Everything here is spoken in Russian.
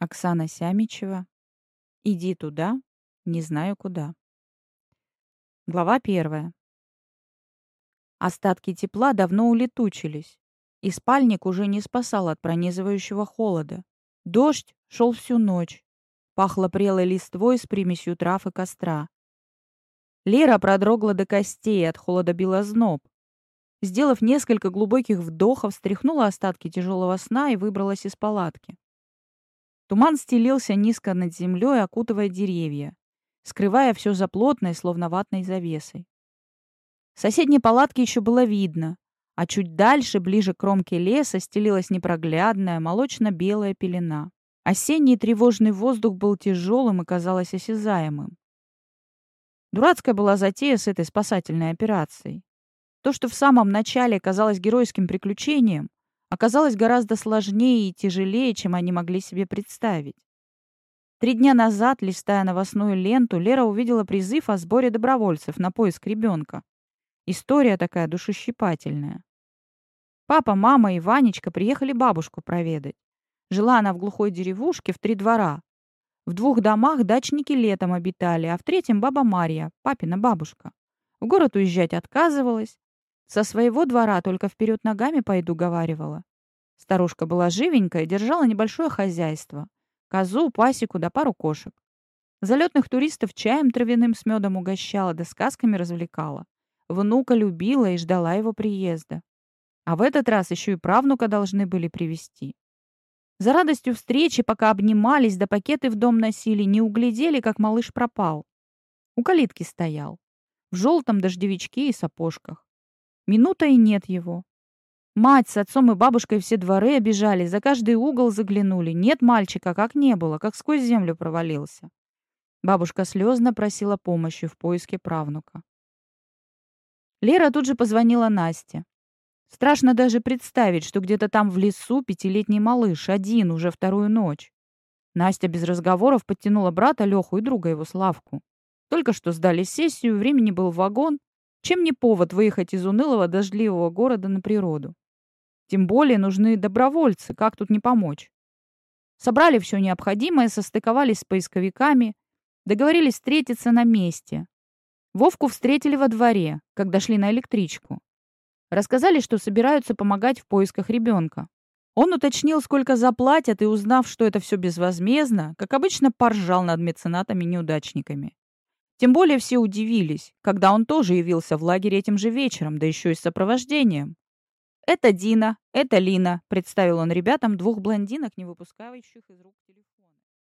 Оксана Сямичева. Иди туда, не знаю куда. Глава 1. Остатки тепла давно улетучились, и спальник уже не спасал от пронизывающего холода. Дождь шел всю ночь. Пахло прелой листвой с примесью трав и костра. Лера продрогла до костей, от холода била зноб. Сделав несколько глубоких вдохов, стряхнула остатки тяжелого сна и выбралась из палатки. Туман стелился низко над землей, окутывая деревья, скрывая все за плотной, словно ватной завесой. Соседней палатки еще было видно, а чуть дальше, ближе к кромке леса, стелилась непроглядная молочно-белая пелена. Осенний тревожный воздух был тяжелым и казалось осязаемым. Дурацкая была затея с этой спасательной операцией. То, что в самом начале казалось геройским приключением, оказалось гораздо сложнее и тяжелее, чем они могли себе представить. 3 дня назад, листая новостную ленту, Лера увидела призыв о сборе добровольцев на поиск ребенка. История такая душещипательная. Папа, мама и Ванечка приехали бабушку проведать. Жила она в глухой деревушке в 3 двора. В 2 домах дачники летом обитали, а в 3-м баба Марья, папина бабушка. В город уезжать отказывалась. Со своего двора только вперед ногами пойду, говаривала. Старушка была живенькая, держала небольшое хозяйство. Козу, пасеку да пару кошек. Залетных туристов чаем травяным с медом угощала да сказками развлекала. Внука любила и ждала его приезда. А в этот раз еще и правнука должны были привезти. За радостью встречи, пока обнимались да пакеты в дом носили, не углядели, как малыш пропал. У калитки стоял. В желтом дождевичке и сапожках. Минута и нет его. Мать с отцом и бабушкой все дворы обижали, за каждый угол заглянули. Нет мальчика, как не было, как сквозь землю провалился. Бабушка слезно просила помощи в поиске правнука. Лера тут же позвонила Насте. Страшно даже представить, что где-то там в лесу 5-летний малыш, один, уже 2-ю ночь. Настя без разговоров подтянула брата Леху и друга его Славку. Только что сдали сессию, времени был вагон. Чем не повод выехать из унылого дождливого города на природу? Тем более нужны добровольцы, как тут не помочь? Собрали все необходимое, состыковались с поисковиками, договорились встретиться на месте. Вовку встретили во дворе, когда шли на электричку. Рассказали, что собираются помогать в поисках ребенка. Он уточнил, сколько заплатят, и, узнав, что это все безвозмездно, как обычно, поржал над меценатами-неудачниками. Тем более все удивились, когда он тоже явился в лагерь этим же вечером, да еще и с сопровождением. «Это Дина, это Лина», — представил он ребятам 2 блондинок, не выпускающих из рук телефона.